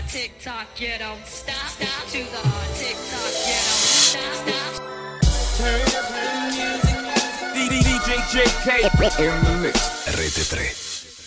tick tock, you don't stop, stop to the tick tock, you don't stop, stop. Turn up the music. DJ JK in the mix. Rete 3.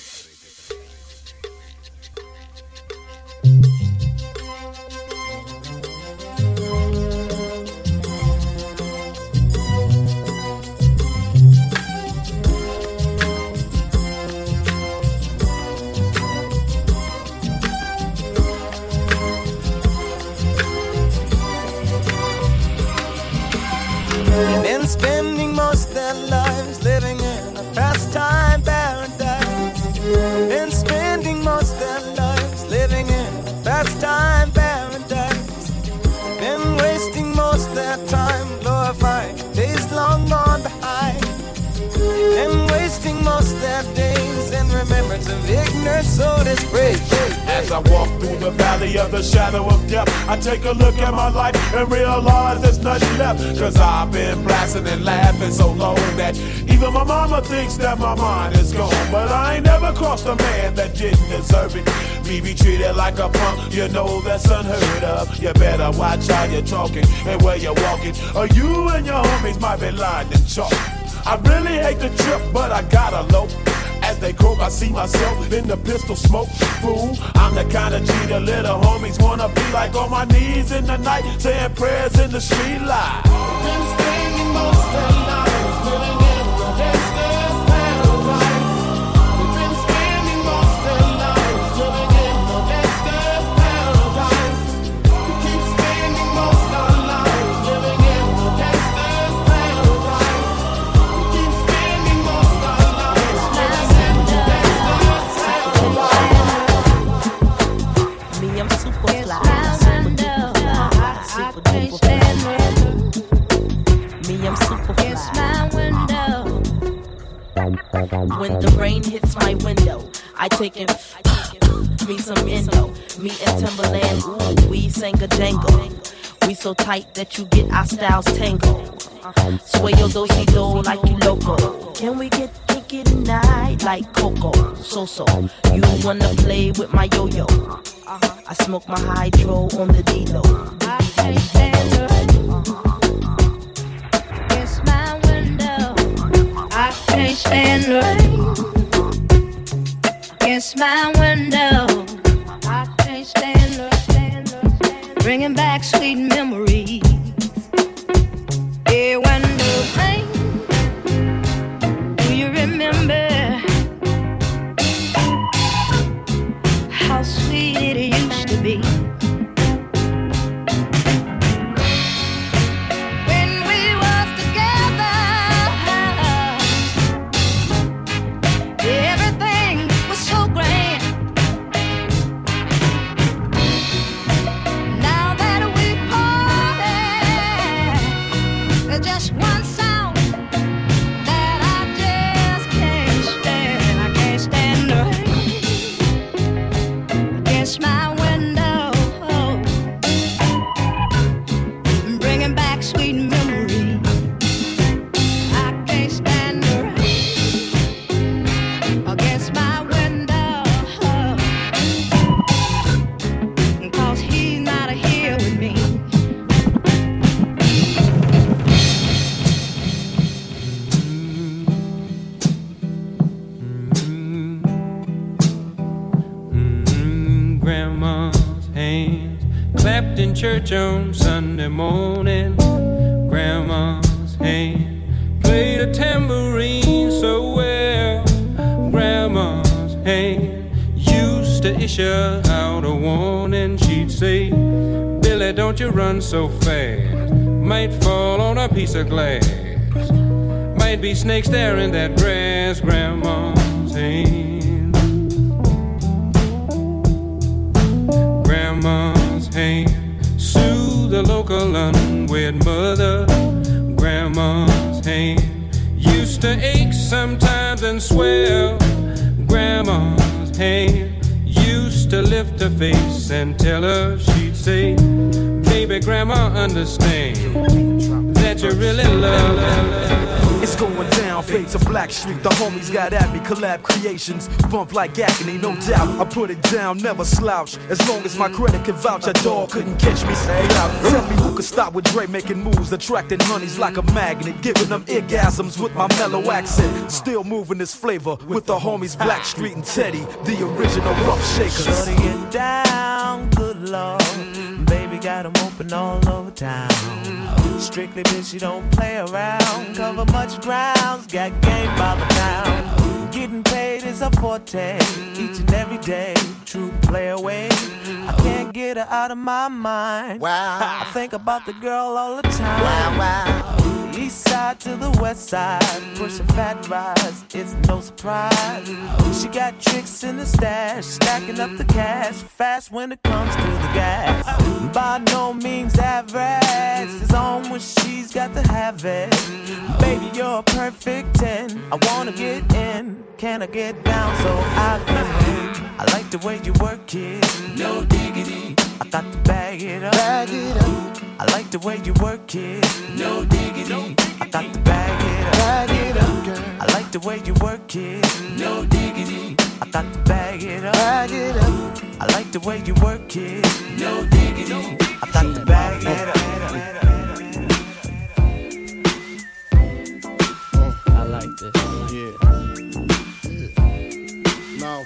Been spending most their lives living in a pastime paradise. Been spending most their lives living in a pastime paradise. Been wasting most their time glorifying days long gone behind. Been wasting most their days in remembrance of ignorance, so disgrace. As I walk through the valley of the shadow of death, I take a look at my life and realize there's nothing left. Cause I've been blasting and laughing so long that even my mama thinks that my mind is gone. But I ain't never crossed a man that didn't deserve it. Me be treated like a punk, you know that's unheard of. You better watch how you're talking and where you're walking, or you and your homies might be lined in chalk. I really hate the trip, but I gotta low. As they croak, I see myself in the pistol smoke. Fool, I'm the kind of G the little homies wanna be like, on my knees in the night, saying prayers in the street light. Been spending most of their lives living in the gangster's paradise. We've been spending most of their lives living in the gangster's paradise. We keep spending most of our lives living in the gangster's paradise. We keep spending most of our lives living in the gangster's paradise. Me, I'm super fly, super duper fly, super duper fly. Me, I'm super fly. It's my window. When the rain hits my window, I take in me some endo. Me and Timberland, ooh, we sang a jangle. We so tight that you get our styles tangled. Sway your do-si-do like you loco. Can we get kinky tonight like Coco? So, you wanna play with my yo-yo? I smoke my hydro on the D-Lo. I can't stand it. It's my window. I can't stand it. It's my window. I can't stand it. Bringing back sweet memories. Yeah, when the rain, do you remember how sweet it used to be? When we was together, everything was so grand. Now that we parted, there's just one sound that I just can't stand. I can't stand the rain against my window, bringing back sweet memories. I can't stand the rain against my window, 'cause he's not here with me. Grandma's hands clapped in church on Sunday morning. Grandma's hand played a tambourine so well. Grandma's hand used to issue out a warning. She'd say, Billy, don't you run so fast. Might fall on a piece of glass. Might be snakes there in that grass. Grandma's hand. Grandma's hand soothe the local unwed mother. Grandma's hand used to ache sometimes and swell. Grandma's hand used to lift her face and tell her, she'd say, baby, grandma, understand that you really love her. It's going down, fade to Blackstreet. The homies got at me, collab creations. Bump like agony, no doubt. I put it down, never slouch. As long as my credit can vouch, a dog couldn't catch me. Say out. Tell me who could stop with Dre making moves, attracting honeys like a magnet, giving them orgasms with my mellow accent. Still moving this flavor with the homies Blackstreet and Teddy, the original rough shakers. Shorty get down, good lord. Baby got them open all over town. Strictly bitch, you don't play around. Cover much grounds, got game by the pound. Getting paid is a forte, each and every day. True play away. I can't get her out of my mind. Wow. I think about the girl all the time. Wow, wow. East side to the west side, pushing fat rides, it's no surprise. She got tricks in the stash, stacking up the cash, fast when it comes to the gas. By no means average, it's on when she's got to have it. Baby, you're a perfect 10, I wanna get in. Can I get down so I can win? I like the way you work it, no diggity. I got to bag it up, bag it up. I like the way you work it, no diggity. I got to bag it up, bag it up, girl. I like the way you work it, no diggity. I got to bag it up, bag it up. I like the way you work it, no diggity. I got to bag it up. I like this. Now,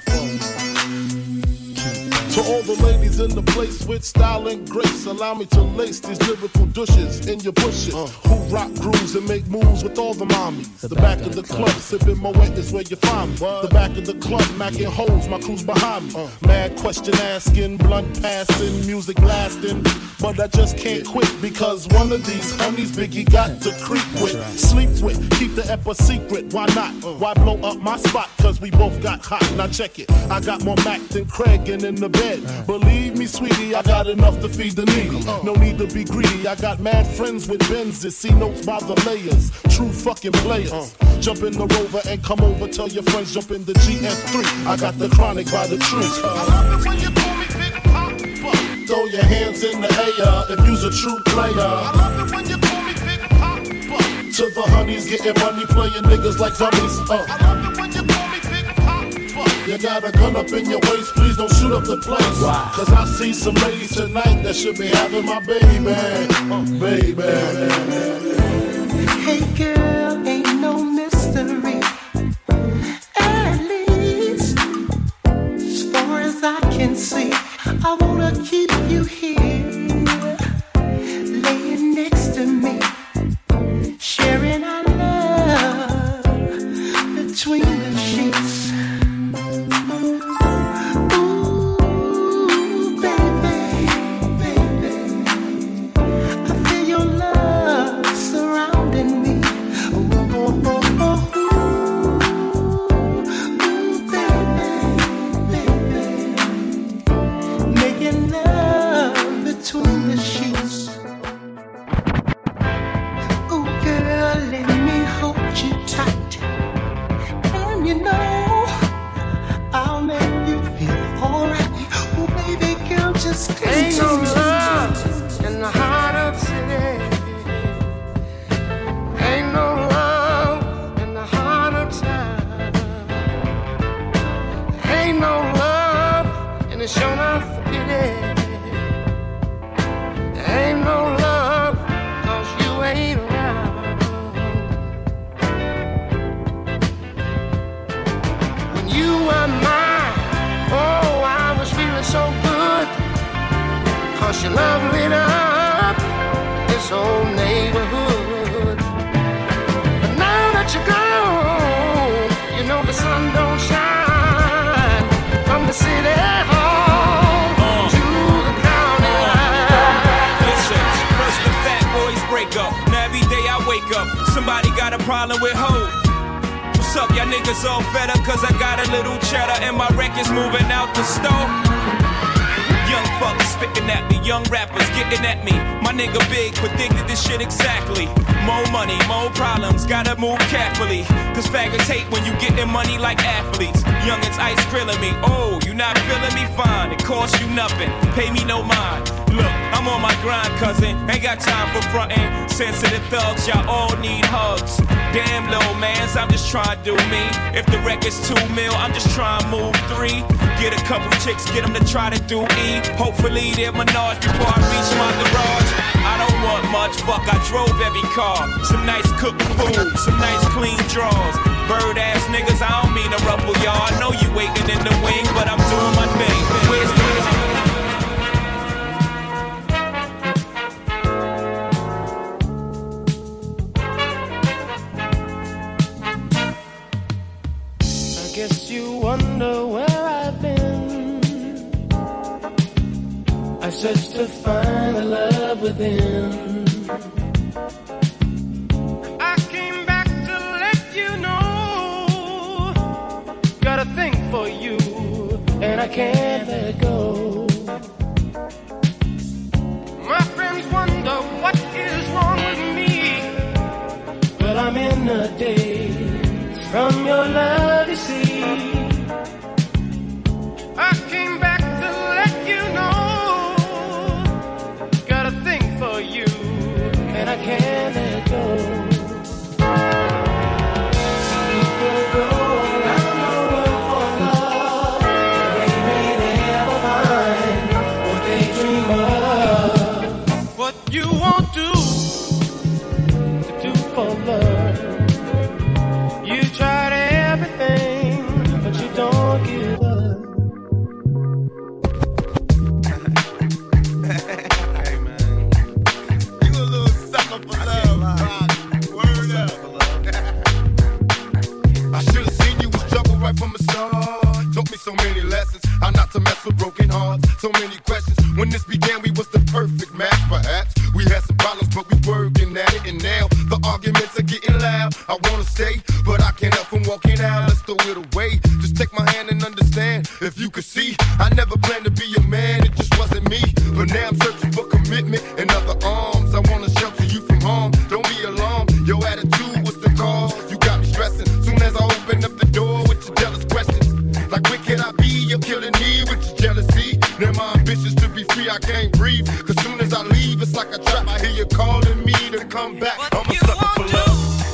to all the ladies in the place with style and grace, allow me to lace these lyrical douches in your bushes. Who rock grooves and make moves with all the mommies. The back of the club, sipping Moet is where you find me. The back of the club, macking holes, my crew's behind me. Mad question asking, blunt passing, music blasting. But I just can't quit because one of these honeys Biggie got to creep with, sleep with, keep the ep a secret. Why not? Why blow up my spot? Cause we both got hot. Now check it. I got more Mac than Craig and in the bed. Believe me, sweetie, I got enough to feed the needy. No need to be greedy. I got mad friends with Benzes, see notes by the layers. True fucking players. Jump in the Rover and come over. Tell your friends jump in the GS3. I got the chronic by the tree. I love it when you call me Big Papa. Throw your hands in the air if you's a true player. I love it when you call me Big Papa. To the honeys getting money, playing niggas like dummies. I love it when you call me Big Papa. You got a gun up in your waist, please don't shoot up the place. Wow. Cause I see some ladies tonight that should be having my baby. Baby. Hey girl, ain't no mystery. At least, as far as I can see, I wanna keep you here, laying next to me, sharing our love between the sheets. Ooh, baby, I feel your love surrounding me. Between the sheets. Oh girl, let me hold you tight. And you know I'll make you feel alright. Oh baby girl, just ain't no love in the heart of the city. Ain't no love in the heart of town. Ain't no love and it's sure enough for pity. Ain't no love, cause you ain't around. When you were mine, oh, I was feeling so good. Cause your love lit up this whole neighborhood. But now that you're gone, you know the sun don't shine from the city hall. Now every day I wake up, somebody got a problem with hoes. What's up, y'all niggas all fed up? Cause I got a little cheddar and my record's moving out the store. Young motherfuckers spitting at me, young rappers getting at me. My nigga Big predicted this shit exactly. More money, more problems, gotta move carefully. Cause faggots hate when you getting money like athletes. Youngins ice grilling me, oh, you not feeling me? Fine, it costs you nothing, pay me no mind. Look, I'm on my grind, cousin, ain't got time for frontin'. Sensitive thugs, y'all all need hugs. Damn low mans, I'm just trying to do me. If the record's 2 mil, I'm just trying to move 3. Get a couple chicks, get them to try to do E. Hopefully they're Menage before I reach my garage. I don't want much, fuck, I drove every car. Some nice cooked food, some nice clean drawers. Bird ass niggas, I don't mean to ruffle y'all. I know you waiting in the wing, but I'm doing my thing. Where's the guess you wonder where I've been. I searched to find the love within. I came back to let you know. Got a thing for you, and I can't let go. My friends wonder what is wrong with me, but I'm in a daze from your love, you see. I came back to let you know. Got a thing for you, and I can't let go. People go around the world for love, but they may never find what they dream of. What you won't do to do for love. You tried everything, but you don't give up. Hey man, you a little sucker for love. Word up. I should've seen you was trouble right from the start. Taught me so many lessons, how not to mess with broken hearts. So many questions. When this began, we was the perfect match, perhaps. We had some problems, but we working at it, and now the arguments are getting loud. I wanna stay, but I can't help from walking out. Let's throw it away. Just take my hand and understand. If you could see, I never planned to be a man. It just wasn't me. But now I'm searching for commitment and other arms. I wanna shelter you from harm. Don't be alarmed. Your attitude was the cause. You got me stressing. Soon as I open up the door with your jealous questions, like where can I be? You're killing me with your jealousy. Now my ambitions to be free, I can't breathe. Cause soon as I leave, it's like a trap. I hear you calling me to come back. I'm a sucker for love.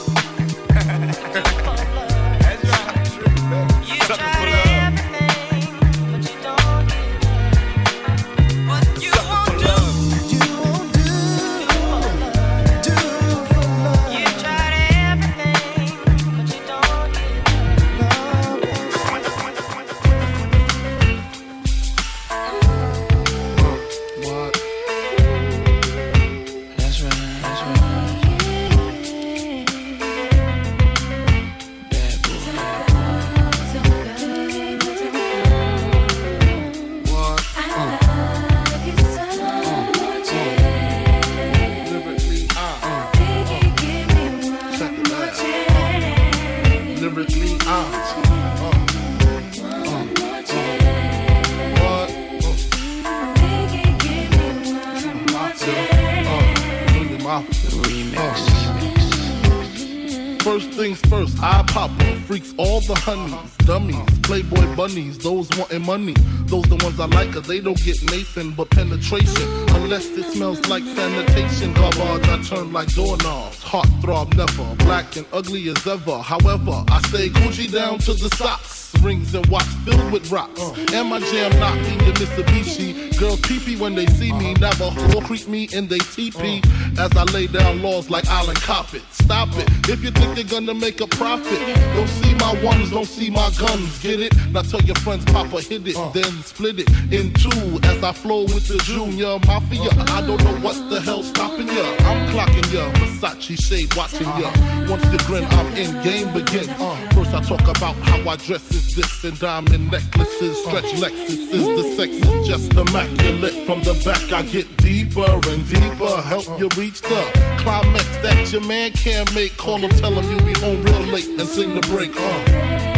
First things first, I pop up, freaks all the honeys, dummies, playboy bunnies, those wanting money. Those the ones I like, cause they don't get Nathan but penetration. Unless it smells like sanitation. Garbage, I turn like doorknobs. Heart throb never, black and ugly as ever. However, I stay Gucci down to the socks. Rings and watch filled with rocks. And my jam knocking your Mitsubishi. Girls pee-pee when they see me. Never whore creep me in they TP. As I lay down laws like Island Coppet. Stop it, if you think you're gonna make a profit. Don't see my ones, don't see my guns. Get it? Now tell your friends Papa hit it. Then split it in two. As I flow with the Junior Mafia. I don't know what the hell's stopping ya. I'm clocking ya, Versace shade watching ya. Once you grin, I'm in, game begins. First I talk about how I dress is this, and diamond necklaces, stretch Lexus is the sex is just immaculate. From the back I get deeper and deeper, help you reach the climax that your man can't make. Call him, tell him you be home real late and sing the break.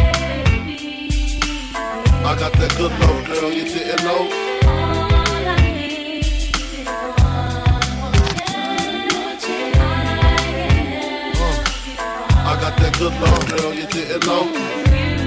I got that good love, girl, you didn't know. sugar, girl, you didn't know.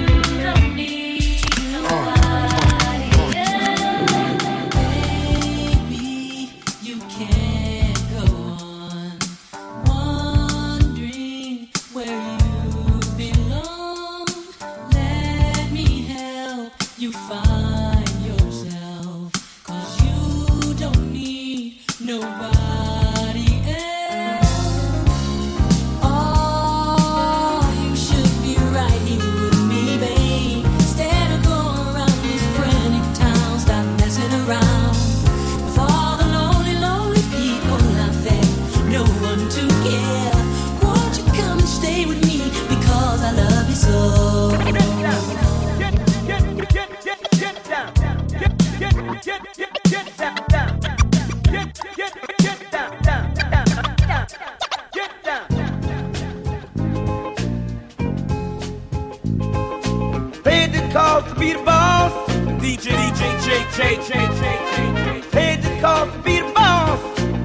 Paid the cost to be the boss.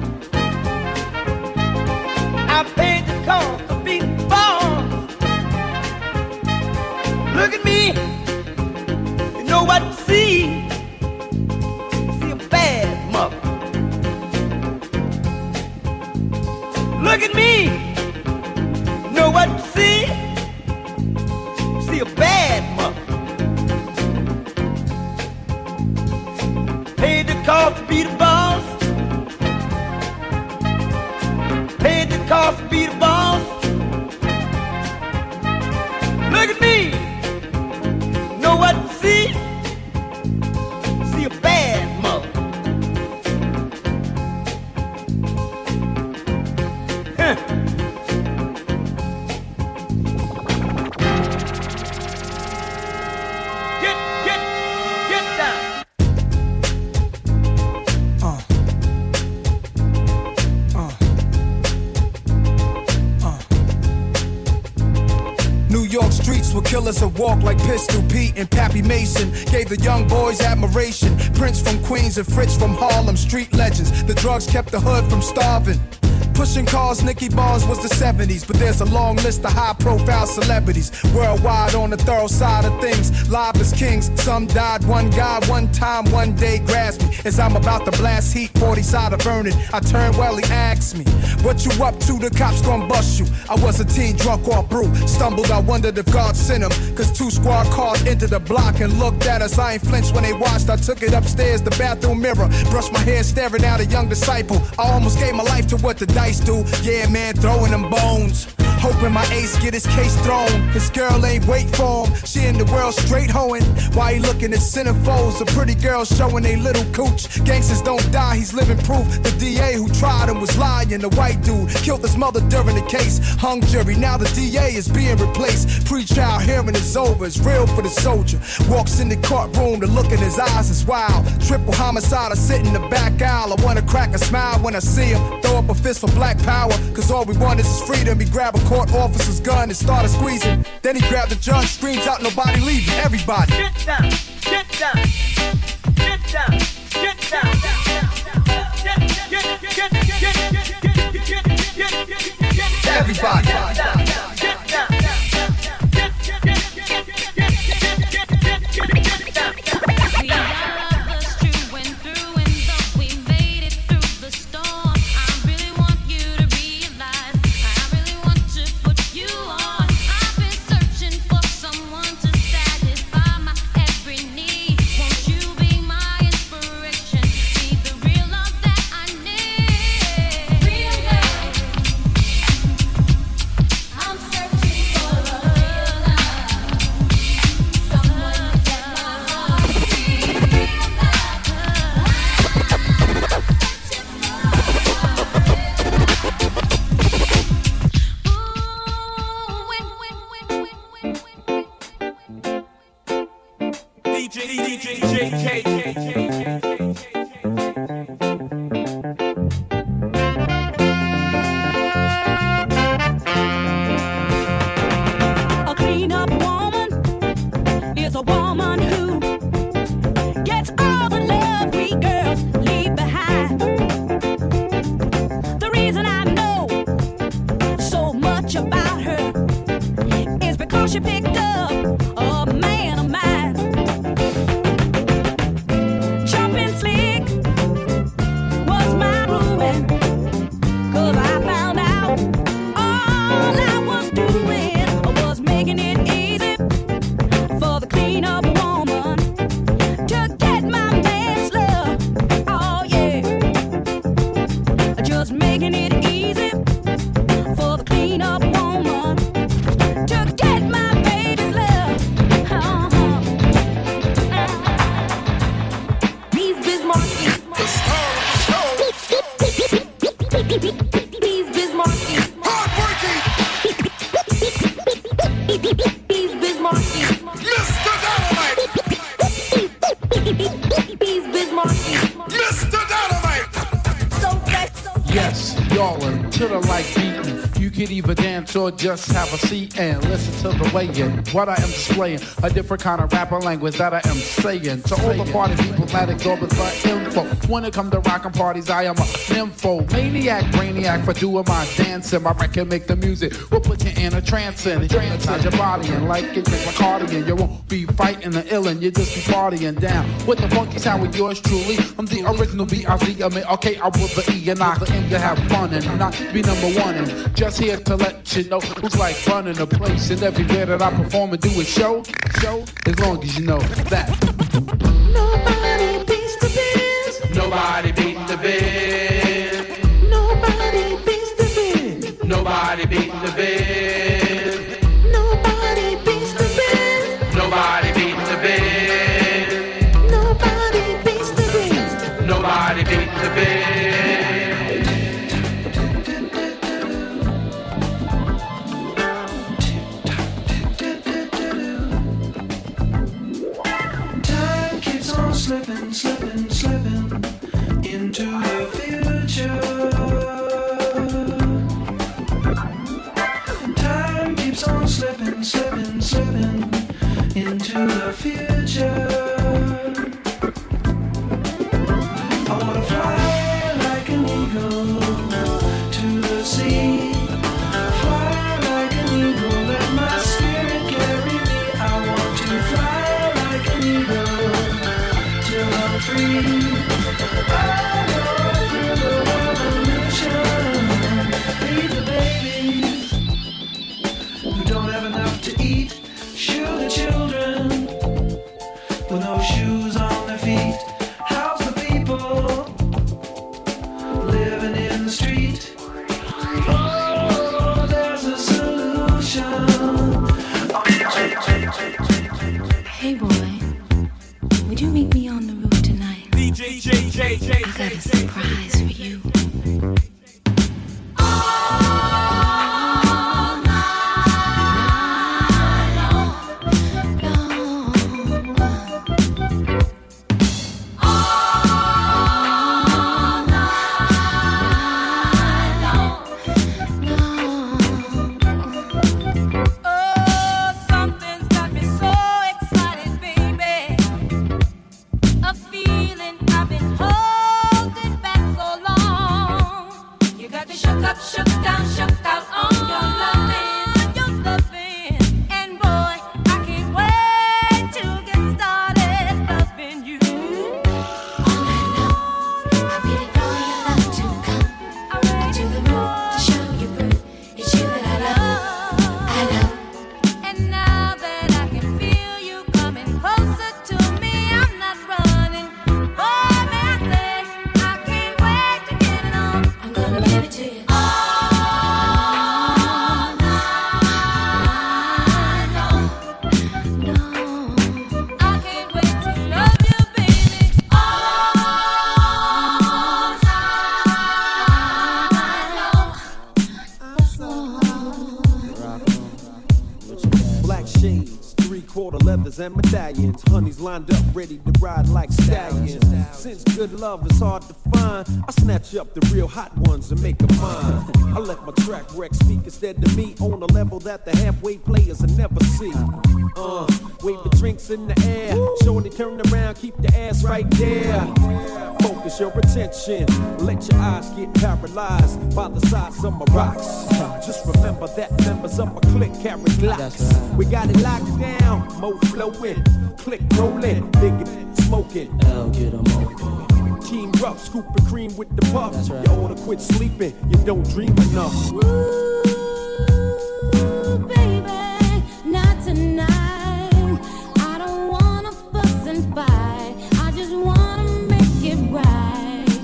I paid the cost to be the boss. Look at me, you know what to see. See a bad mother. Look at me, you know what to see. See a bad mother. Paid the cost to be the boss. Paid the cost to be the boss. Look at me, know what to see. See a bad mother. Get down. New York streets were killers that walk like Pistol Pete and Pappy Mason. Gave the young boys admiration. Prince from Queens and Fritz from Harlem, street legends. The drugs kept the hood from starving. Pushing cars, Nicky Barnes was the 70s. But there's a long list of high-profile celebrities worldwide on the thorough side of things. Live as kings, some died. One guy, one time, one day grasped me. As I'm about to blast heat, 40 side of burning. I turned well, he asked me, what you up to? The cops gon' bust you. I was a teen drunk off brew. Stumbled, I wondered if God sent him. Cause 2 squad cars entered the block and looked at us. I ain't flinched when they watched. I took it upstairs, the bathroom mirror. Brushed my hair, staring at a young disciple. I almost gave my life to what the dice do. Yeah, man, throwing them bones. Hoping my ace get his case thrown. His girl ain't wait for him. She in the world straight hoeing. Why he looking at centerfolds? The pretty girls showing they little cooch. Gangsters don't die, he's living proof. The DA who tried him was lying. The white dude killed his mother during the case. Hung jury, now the DA is being replaced. Pre-trial hearing is over, it's real for the soldier. Walks in the courtroom, the look in his eyes is wild. Triple homicide, I sit in the back aisle. I wanna crack a smile when I see him. Throw up a fist for black power, cause all we want is his freedom. He grab a court officer's gun and started squeezing. Then he grabbed the judge, screams out, nobody leaving, everybody. Get down, get down, get down, get down. Everybody. Yes, y'all are to the like beating. You can either dance or just have a seat and listen to the way in what I am displaying. A different kind of rapper language that I am saying. To all the party people, addict orbit for info. When it comes to rockin' parties, I am a nympho. Maniac, brainiac for doing my dancing. My record make the music will put you in a trance and hypnotize your body and like it like a cardigan. You won't be fighting the illin', you just be partying down with the funky sound with yours truly. I'm the original B.I.Z. I mean, okay, I will the E and I aim to have fun and not be number one. And just here to let you know who's like running the place. And everywhere that I perform and do a show, as long as you know that. Nobody beats the biz. Nobody beating the biz. Nobody beats the biz. Nobody beating the biz. Nobody beats the biz. Nobody beating the biz. Nobody beats the biz. Nobody beating the biz. Slipping, slipping, slipping into the future. Time keeps on slipping, slipping, slipping into the future. I wanna fly like an eagle to the sea. Fly like an eagle, let my spirit carry me. I want to fly like an eagle. I'm free. I go through the revolution. Feed the babies who don't have enough to eat. Shoe the children with no shoes on their feet. House the people living in the street. Oh, there's a solution. Hey boy, would you meet me on the roof? I got a surprise for you. And medallions, honeys lined up, ready to ride like stallions. Since good love is hard to find, I snatch up the real hot ones and make them mine. I let my track wreck speak instead to me on a level that the halfway players will never see. Wave the drinks in the air, shorty turn around, keep the ass right there. Focus your attention, let your eyes get paralyzed by the size of my rocks. Just remember that members of my clique carry Glocks. We got it locked down, mo flowing, click rolling, big smoking. L get 'em open. Team rough, scooping cream with the puff. Right. You oughta quit sleeping, you don't dream enough. Ooh, baby, not tonight. I don't wanna fuss and fight. I just wanna make it right.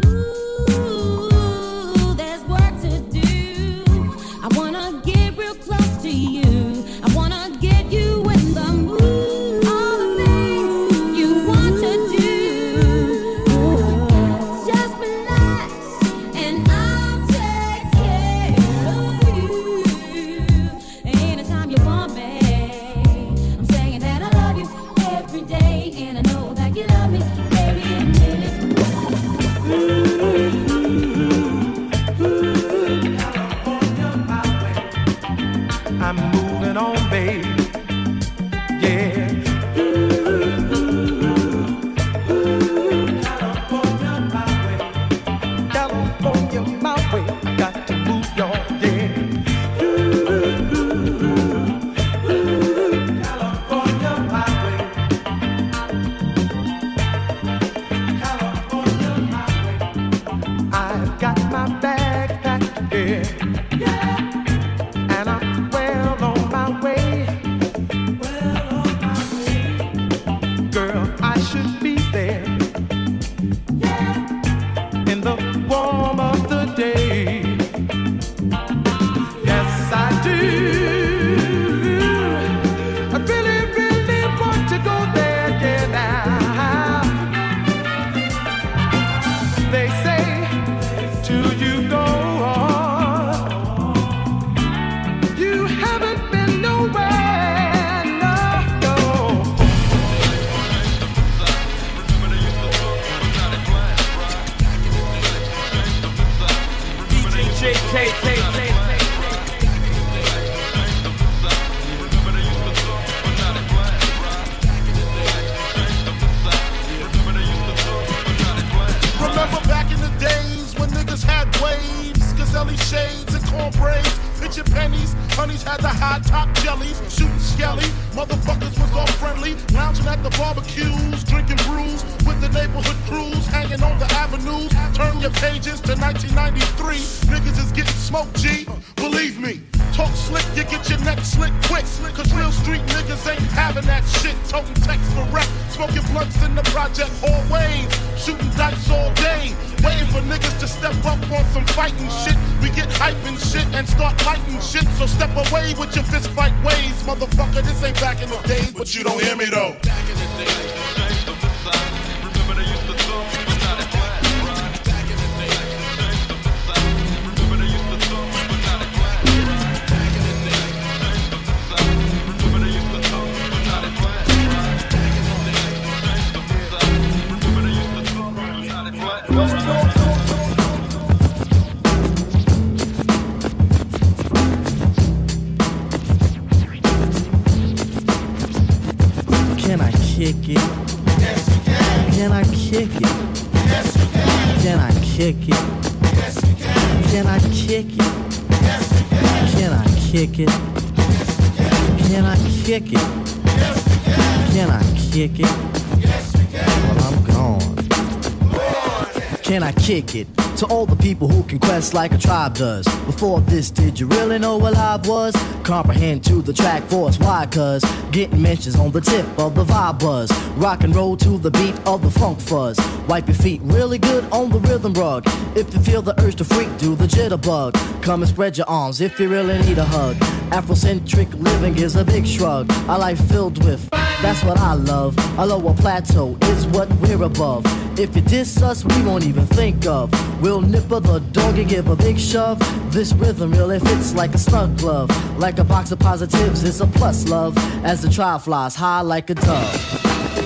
Ooh, there's work to do. I wanna get real close to you. I wanna get you in the mood. All the things you want to do. Just relax and I'll take care of there. And I'm well on my way. Girl, I should be there in the warm of the day. Yes, I do. I really, really want to go there, yeah, now. They say, till you go on, you haven't been nowhere, no. DJ JK. Remember back in the days when niggas had waves, Gazelle shades and corn braids, pitching pennies, honeys had the high top jellies, shooting skelly, motherfuckers was all friendly, lounging at the barbecues, drinking brews with the neighborhood crews, hanging on the avenues. Turn your pages to 1993, niggas is getting smoked, G. Believe me. Talk slick, you get your neck slick quick. Cause real street niggas ain't having that shit. Toting text for rep, smoking blunts in the project always. Shooting dice all day, waiting for niggas to step up on some fighting shit. We get hype and shit and start lighting shit. So step away with your fist fight ways. Motherfucker, this ain't back in the days, but you don't hear me though. Back in the days. Can I kick it? Yes, you can. Can I kick it? Yes, you can. Can I kick it? Yes, you can. Can I kick it? Yes, you can. Can I kick it? Can I kick it? Yes, you can. Can I kick it? Yes, you can. Well, I'm gone. Can I kick it? To all the people who can quest like a tribe does. Before this, did you really know what I was? Comprehend to the track force, why? Cause getting mentions on the tip of the vibe buzz. Rock and roll to the beat of the funk fuzz. Wipe your feet really good on the rhythm rug. If you feel the urge to freak, do the jitterbug. Come and spread your arms if you really need a hug. Afrocentric living is a big shrug. A life filled with, that's what I love. A lower plateau is what we're above. If you diss us, we won't even think of. We'll nipper the dog and give a big shove. This rhythm really fits like a snug glove. Like a box of positives, it's a plus love. As the trial flies high like a dove.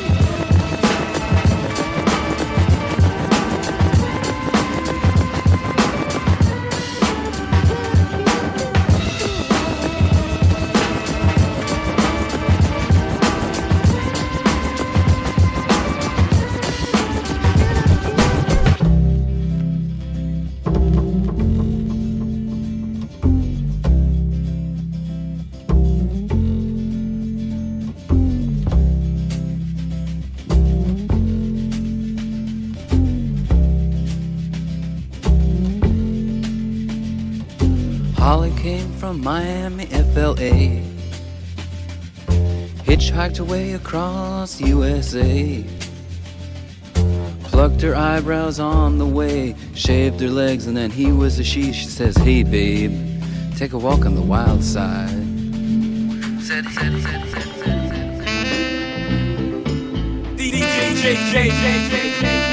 Holly came from Miami, FLA, hitchhiked away across USA, plucked her eyebrows on the way, shaved her legs, and then he was a she. She says, hey babe, take a walk on the wild side. Said. DJ JK.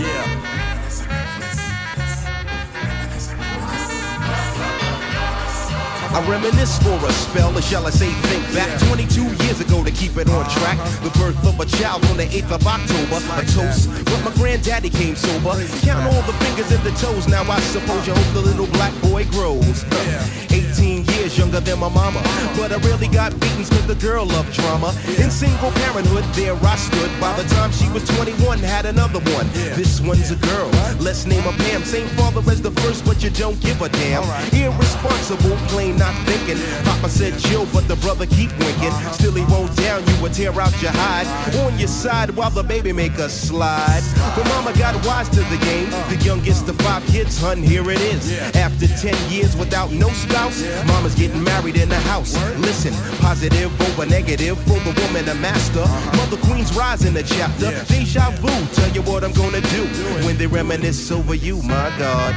I reminisce for a spell, or shall I say think back 22 years ago to keep it on track. The birth of a child on the 8th of October, a toast, but my granddaddy came sober. Count all the fingers and the toes, now I suppose you hope the little black boy grows. 18 years younger than my mama, but I really got beatings cause the girl loved drama. In single parenthood, there I stood. By the time she was 21, had another one. This one's a girl, let's name her Pam. Same father as the first, but you don't give a damn. Irresponsible, plain not thinking. Papa said chill, but the brother keep winking. Still he won't down you, would tear out your hide. On your side while the baby make a slide. But mama got wise to the game. The youngest of 5 kids, hun, here it is. After 10 years without no spouse, mama's getting married in the house. Listen, positive over negative for the woman a master. Mother Queen's rise in the chapter. Deja vu, tell you what I'm gonna do when they reminisce over you, my God.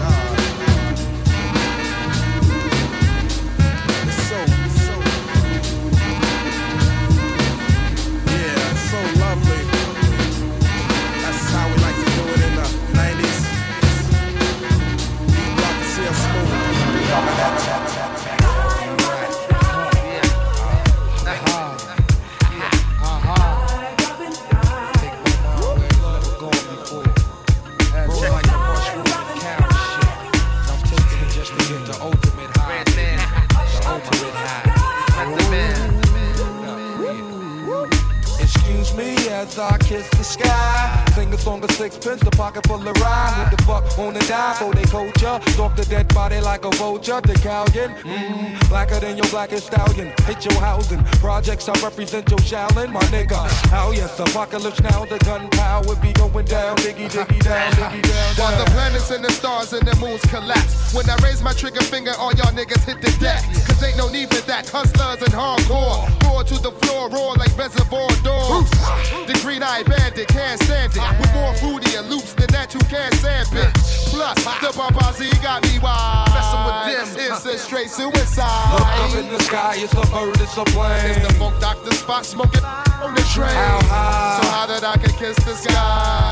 Sixpence, the pocket full of rhyme. Who the fuck wanna die for they culture? Stalk the dead body like a vulture. The Callion, blacker than your blackest stallion. Hit your housing. Projects, I represent your Shaolin, my nigga. How yes, apocalypse now. The gunpowder be going down. Diggy, diggy, down, diggy, down. While the planets and the stars and the moons collapse. When I raise my trigger finger, all y'all niggas hit the deck. Cause ain't no need for that. Hustlers and hardcore. Roar to the floor, roar like reservoir dogs. The green-eyed bandit can't stand it. With more fruity and loops than that you can't stand, bitch. Plus, the Babazi got me wild. Messing with them, it's a straight suicide. Look up in the sky, it's a bird, it's a plane. It's the funk doctor spot smoking on the train. How high? So high that I can kiss the sky.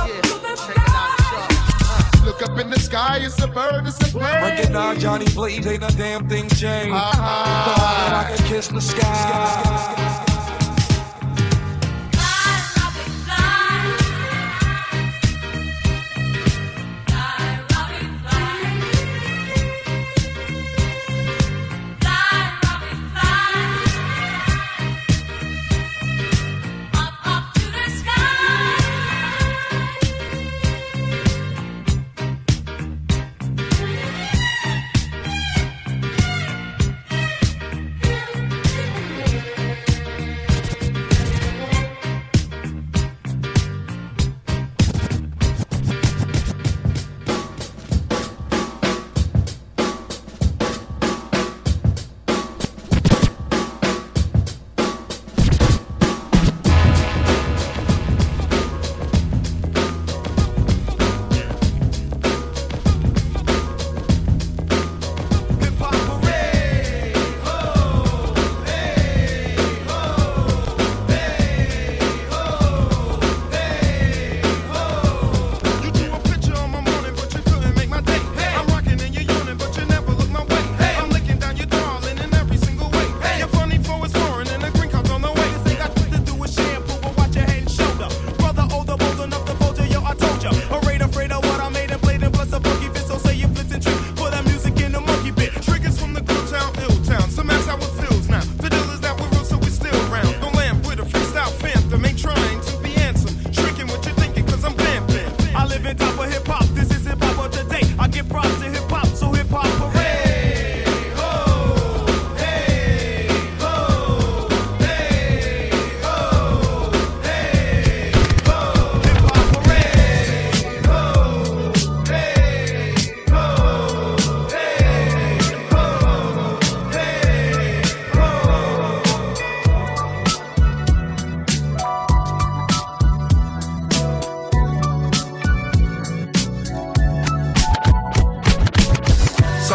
Look up in the sky, it's a bird, it's a plane. Recognize Johnny Blaze, ain't a damn thing changed. So high that I can kiss the sky.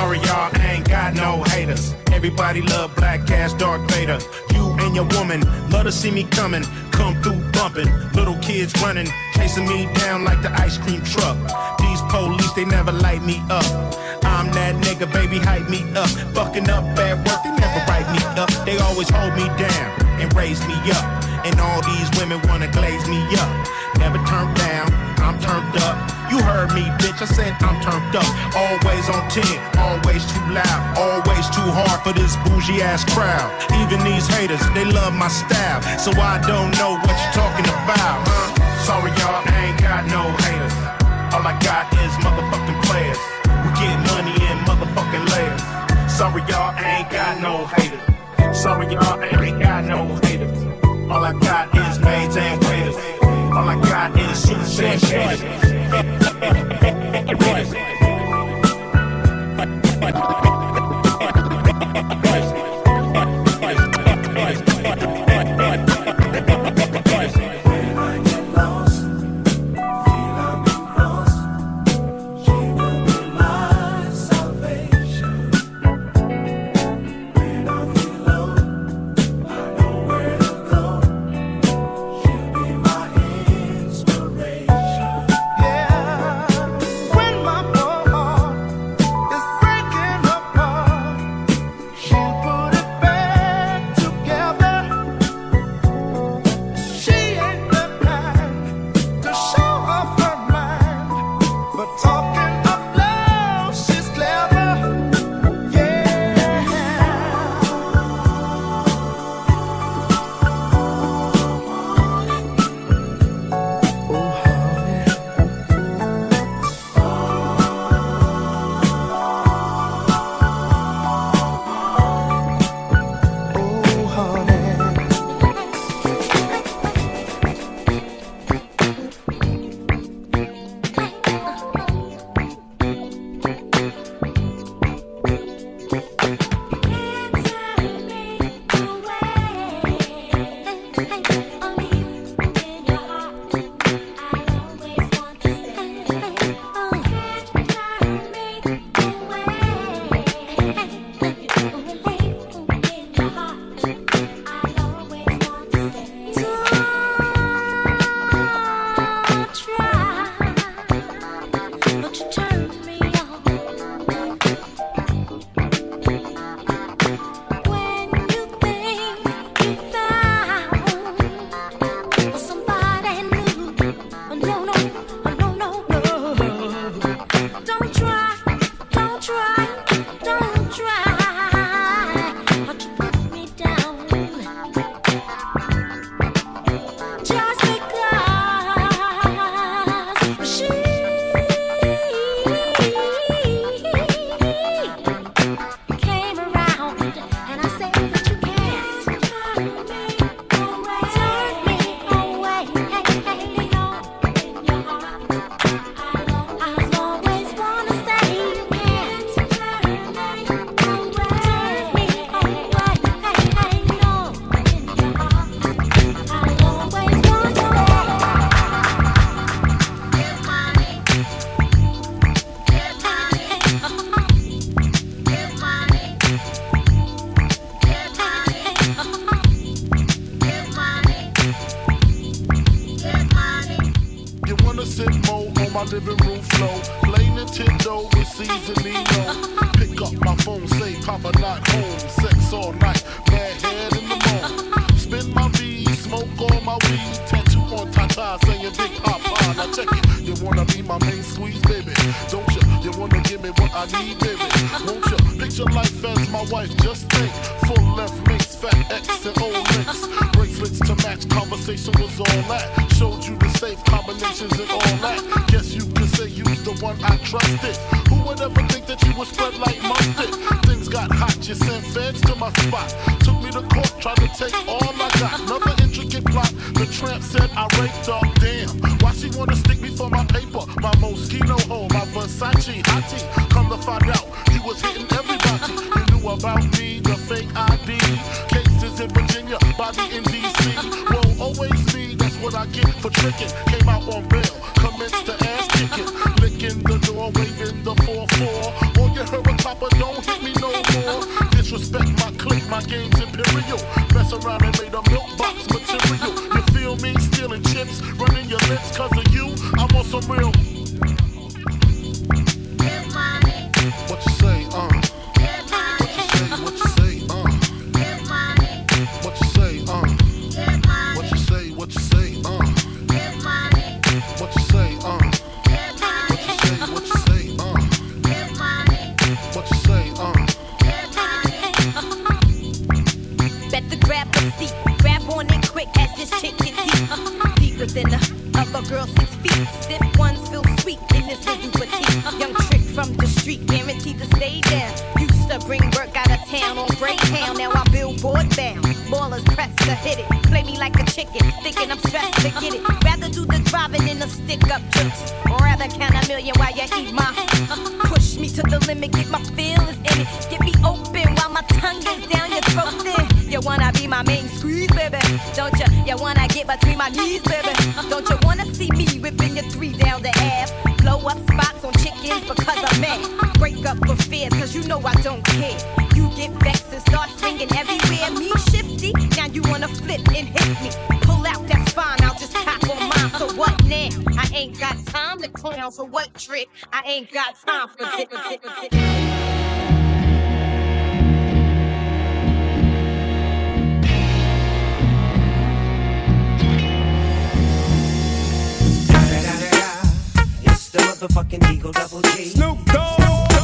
Everybody love Black Ass Darth Vader. You and your woman love love to see me coming, come through bumping. Little kids running, chasing me down like the ice cream truck. These police, they never light me up. I'm that nigga, baby, hype me up. Fucking up at work, they never write me up. They always hold me down and raise me up. And all these women wanna glaze me up. Never turned down, I'm turned up. You heard me, bitch, I said I'm turned up. Always on 10, always too loud. Always too hard for this bougie ass crowd. Even these haters, they love my style. So I don't know what you're talking about, huh? Sorry y'all, I ain't got no haters. All I got is motherfucking players. We get money in motherfucking layers. Sorry y'all, I ain't got no haters. Sorry y'all, I ain't got no haters. All I got is maids and waiters. All I got is suits and shaders. Disrespect my clique, my game's imperial. Mess around and made a milk box. real. You feel me? Stealing chips, running your lips. Cause of you, I'm on some real. What you say, What you say, what you say, What you say, What you say, what you say, What you say, what you say, what you say, Better grab a seat, grab on it quick as this chick get deep. Deeper than the other girl 6 feet. Stiff ones feel sweet in this little petite. Young trick from the street, guaranteed to stay down. Used to bring work out of town on Greyhound, now I'm billboard bound. Ballers press to hit it, play me like a chicken, thinking I'm stressed to get it. Rather do the driving than the stick up trips. Rather count a million while you eat my. Push me to the limit, get my feelings in it. Get me open while my tongue is down your throat then. You wanna be my main squeeze, baby? Don't you? You wanna get between my knees, baby? Don't you wanna see me whipping your 3 down the Ave? Blow up spots on chickens because I'm mad. Break up affairs cause you know I don't care. You get vexed and start swinging everywhere. Me shifty, now you wanna flip and hit me. Pull out, that's fine, I'll just cop on mine. So what now? I ain't got time to clown for what trick? I ain't got time for it. The motherfucking Eagle Double G. Snoop Dogg.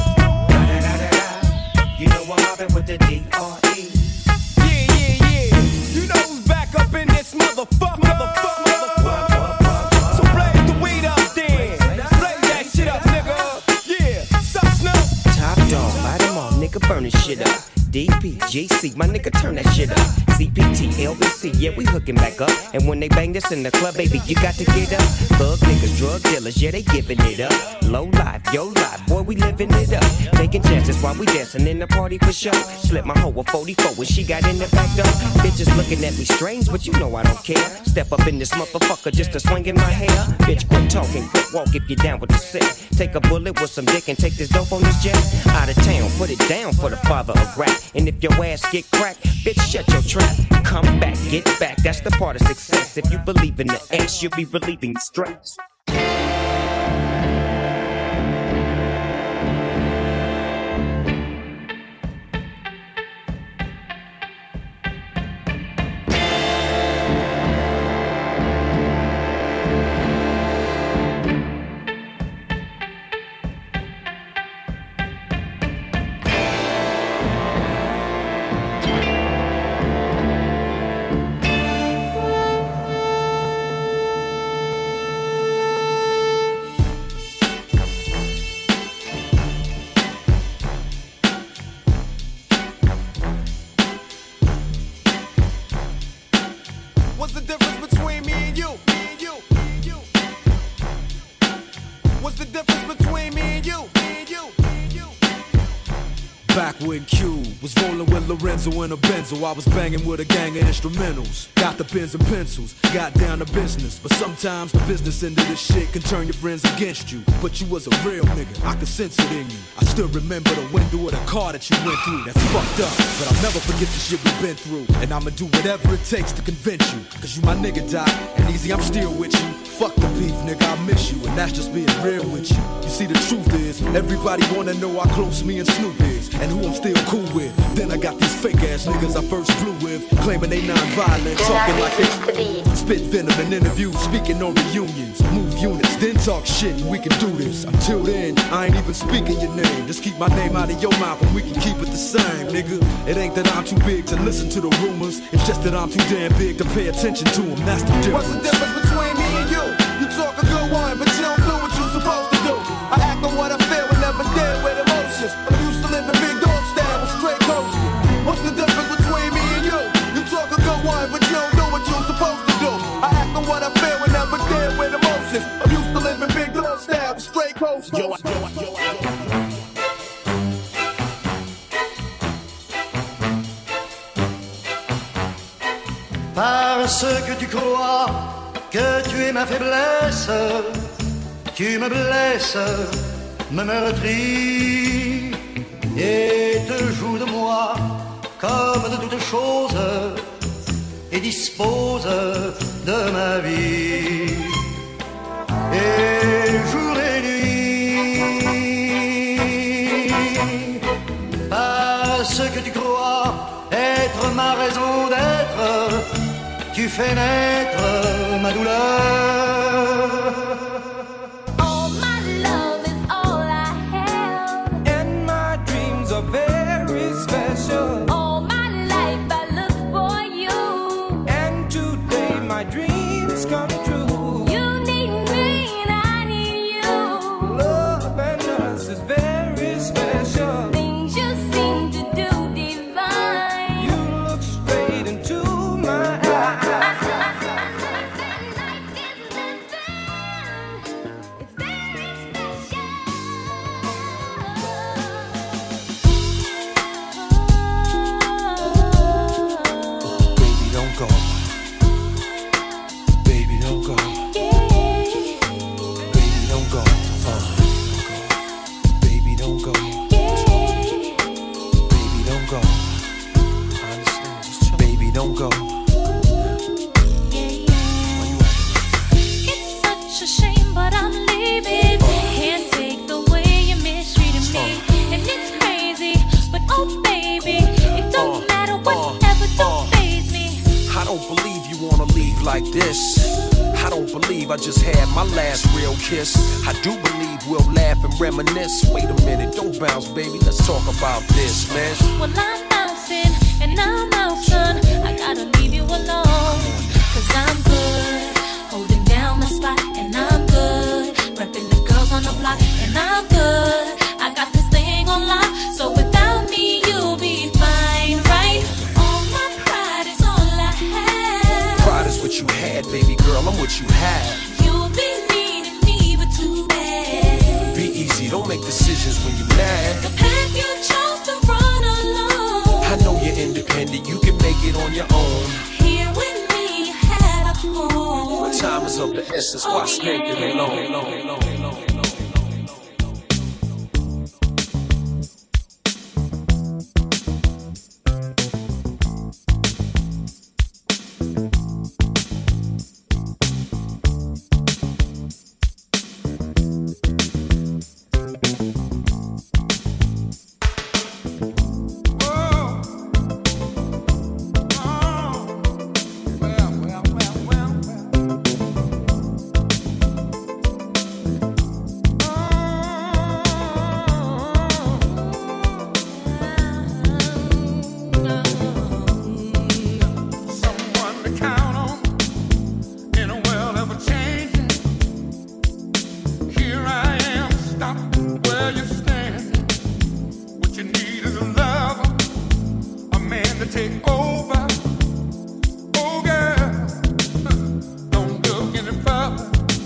You know I'm mobbing with the D.R.E. Yeah. You know who's back up in this motherfucker. So blaze the weed up then. Blaze that shit up, nigga. Yeah. Sup, Snoop? Top dog, light 'em all, nigga, burn this shit up. DPGC, my nigga, turn that shit up. CPT, LBC, yeah, we hooking back up. And when they bang this in the club, baby, you got to get up. Thug niggas, drug dealers, yeah, they giving it up. Low life, yo life, boy, we living it up. Taking chances while we dancing in the party for sure. Slip my hoe a 44 when she got in the back door. Bitches looking at me strange, but you know I don't care. Step up in this motherfucker just to swing in my hair. Bitch, quit talking, quit walk if you're down with the sick. Take a bullet with some dick and take this dope on this jet. Out of town, put it down for the father of rap. And if your ass get cracked, bitch, shut your trap. Come back, get back, that's the part of success. If you believe in the ass, you'll be relieving the stress. What's the difference between me and you? What's the difference between me and you? Back when Q was rolling with Lorenzo in a Benzo, I was banging with a gang of instrumentals. Got the pens and pencils, got down to business. But sometimes the business end of this shit can turn your friends against you. But you was a real nigga, I could sense it in you. I still remember the window of the car that you went through. That's fucked up, but I'll never forget the shit we've been through. And I'ma do whatever it takes to convince you. Cause you my nigga, Doc, and easy, I'm still with you. Fuck the beef, nigga, I miss you, and that's just being real with you. You see, the truth is, everybody wanna know how close me and Snoop is, and who I'm still cool with. Then I got these fake ass niggas I first flew with, claiming they non-violent, talking like they spit venom in interviews, speaking on reunions, move units, then talk shit, and we can do this. Until then, I ain't even speaking your name. Just keep my name out of your mouth, and we can keep it the same, nigga. It ain't that I'm too big to listen to the rumors, it's just that I'm too damn big to pay attention to them. That's the difference. What's the difference between me and you? You talk a good one, but you don't do what you're supposed to do. I act on what I feel and never deal with emotions. I'm used to living big dog style with straight coaches. What's the difference between me and you? You talk a good one, but you don't do what you're supposed to do. I act on what I feel and never deal with emotions. I'm used to living big dog style with straight coaches. Parce que tu crois que tu es ma faiblesse, tu me blesses, me meurtris et te joues de moi comme de toutes choses. et dispose de ma vie. Et jour et nuit, parce que tu crois être ma raison d'être, tu fais naître ma douleur. All my love is all I have, And my dreams are very special. all my life I look for you. And today my dreams come true. You need me and I need you. Love and us is very special. Things you seem to do divine. You look straight into my eyes. Baby, don't go. Baby, don't go. Baby, don't go. Baby, don't go. Baby, don't go. I understand. Just chill. Baby, don't go. It's such a shame, but I'm leaving. Can't take the way you mistreated me. And it's crazy, but oh baby, it don't matter whatever, don't faze me. I don't believe you wanna leave like this. I don't believe I just had my last real kiss. I do believe we'll laugh and reminisce. Wait a minute, don't bounce, baby. Let's talk about this, man. Well, I'm bouncing and I'm out, son. I gotta leave you alone. Cause I'm good, holding down my spot, and I'm good. Repping the girls on the block, and I'm good. I got this thing on lock, so without me, you'll be fine, right? All my pride is all I have. Pride is what you had, baby girl. I'm what you have. You'll be needing me, but too bad. Be easy, don't make decisions when you're mad. The path you chose to run alone. I know you're independent, you can make it on your own. Here with me, you had a home. But time is of the essence, why snake it alone? Someone to count on in a world ever changing. Here I am, stop where you're standing. What you need is a lover, a man to take over. Oh girl, don't look any further.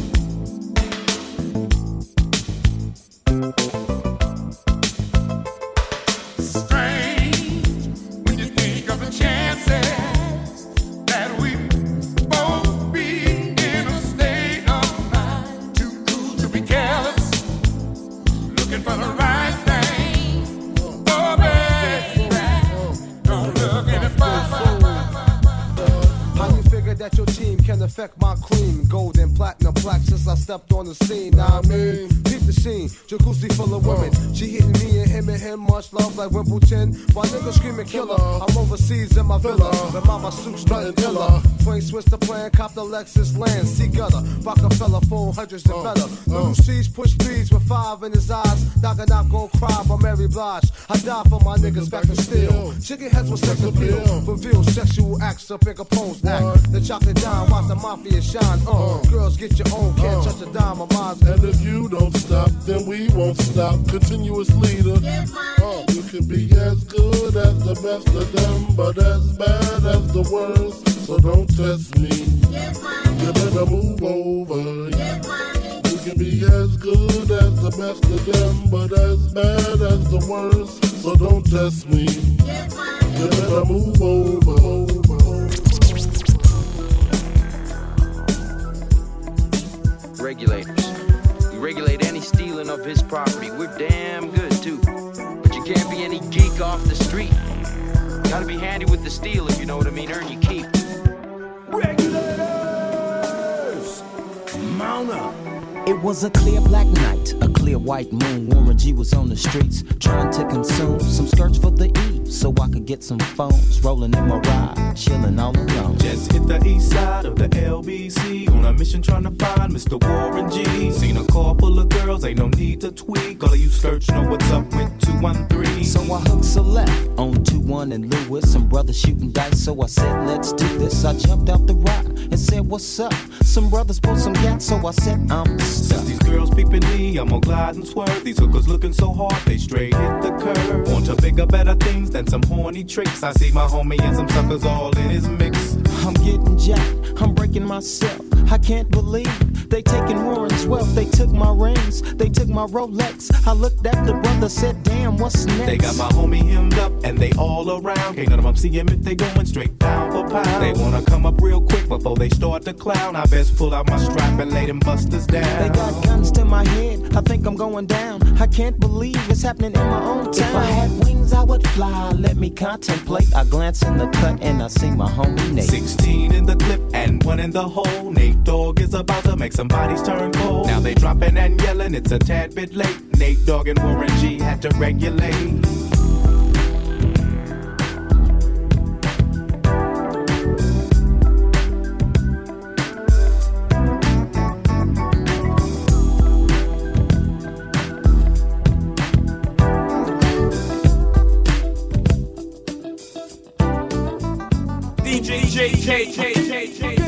Strange when you think of the chances that we both be in a state of mind, too cool to be careless, looking for the right thing. Oh baby, don't look any further. How you figure that your team can affect my cream? Gold and platinum plaque since I stepped on the scene. Now I mean, peep the scene, jacuzzi full of women. She hitting me and him, much love like Wimbledon. My nigga screaming killer. I'm overseas in my villa, with mama suits nothing illa. Twin switch the plan, cop the Lexus land, sea gutter. Rockefeller, phone hundreds and better. Little C's push speeds with 5 in his eyes. Knock and knock, gon' cry by Mary Blige. I die for my niggas back in steel. Chicken heads with sex appeal. Reveal sexual acts up in Capone's act. The chocolate dime, watch the mafia shine. Girls get your own, can't touch a dime of mine. And if you don't stop, then we won't stop. Continuous leader. You can be as good as the best of them, but as bad as the worst. So don't test me. You better move over. You can be as good as the best of them, but as bad as the worst. So don't test me. You better move over. Regulators. We regulate any stealing of his property. We're damn good too. But you can't be any geek off the street. Gotta be handy with the steel, if you know what I mean. Earn your keep. Regulators, mount up. It was a clear black night, a clear white moon. Warren G was on the streets trying to consume some skirts for the E, so I could get some phones. Rolling in my ride, chilling all alone. Just hit the east side of the LBC on a mission trying to find Mr. Warren G. Seen a car full of girls, ain't no need to tweak. All of you skirts know what's up with 213. So I hooked select on 21 and Lewis. Some brothers shooting dice, so I said, let's do this. I jumped out the ride and said, what's up? Some brothers pulled some gas, so I said, I'm since these girls peeping me, I'm gonna glide and swerve. These hookers looking so hard, they straight hit the curve. Want to bigger, better things than some horny tricks. I see my homie and some suckers all in his mix. I'm getting jacked, I'm breaking myself. I can't believe they taking Warren's wealth. They took my rings, they took my Rolex. I looked at the brother, said, damn, what's next? They got my homie hemmed up and they all around. Can't none of them see him if they going straight pound for pound. They wanna come up real quick before they start to clown. I best pull out my strap and lay them busters down. They got guns to my head, I think I'm going down. I can't believe it's happening in my own town. If I had wings, I would fly, let me contemplate. I glance in the cut and I see my homie Nate. 16 in the clip and 1 in the hole. Nate Dogg is about to make some bodies turn cold. Now they dropping and yelling, it's a tad bit late. Nate Dogg and Warren G had to regulate. DJ